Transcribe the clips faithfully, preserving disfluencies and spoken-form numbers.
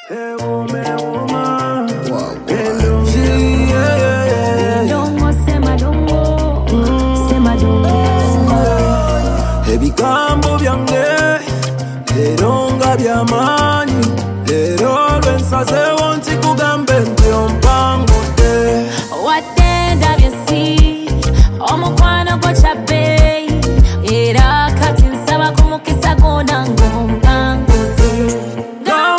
Hey woman, woman. Wow. Hello. Yeah, yeah, yeah. Dongo sema dongo, sema dongo. Ebigambo byange lero nga by'amaanyi, lero lwensazeewo nkikugambe nti ompangudde. Wadde ndabye si omukwano gwo kyabbeeyi, era kati nsaba ku mukisa gwonna ng'ompanguze. Nga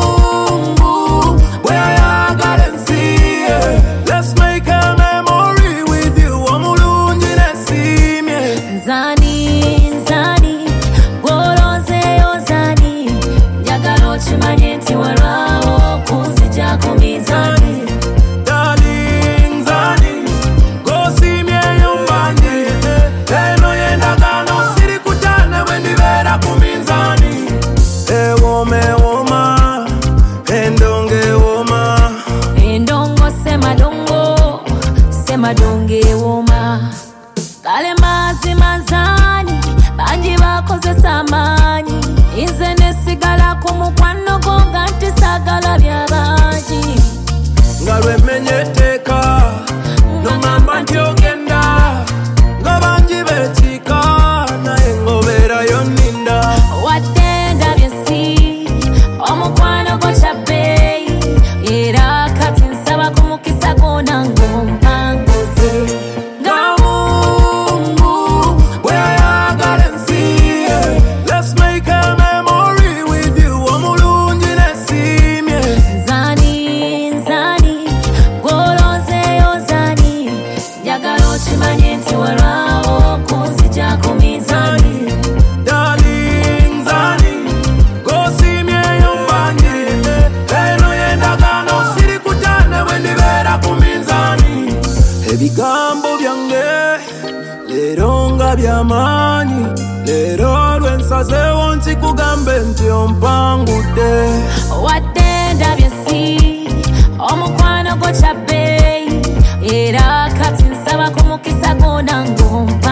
Mungu bwe yayagala ensi ye, let's make a memory with you, omulungi n'esiimye. Nzani, nzani, gw'olonzeeyo nzani, njagala okimanye nti walwawo kunziggyako mizaani. Darling, Zani, gosiimyeyo mbanyi, eno y'endagaano sirikutane bwe ndibeera ku minzaani. Ewooma ewooma, endongo ewooma. Endongo sema dongo, sema dongo ewooma. Kale mazima nzani, bangi bakozesa amaanyi, nze nesigala ku mukwano gwo nga nti saagala by'abangi. Nga lwemmenye etteeka n'oŋŋamba nti ogenda, nga bangi beekiika naye ng'obeerayo nninda. Wadde ndabye si omukwano gwo kyabbeeyi, era kati nsaba ku mukisa gwonna ng'ompanguze. Nga Mungu bwe yayagala ensi ye, let's make a memory with you, omulungi n'esiimye. Nzani, nzani, gw'olonzeeyo nzani, njagala okimanye nti walwawo kunziggyako mizaani. Darling, Zani, gosiimyeyo mbanyi, eno y'endagaano sirikutane bwe ndibeera ku minzaani. Ebigambo byange leero nga by'amaanyi, leero lwensazeewo nkikugambe nti ompangudde. Wadde ndabye si omukwano gwo kyabbeeyi, era kati nsaba ku mukisa gwonna ng'ompa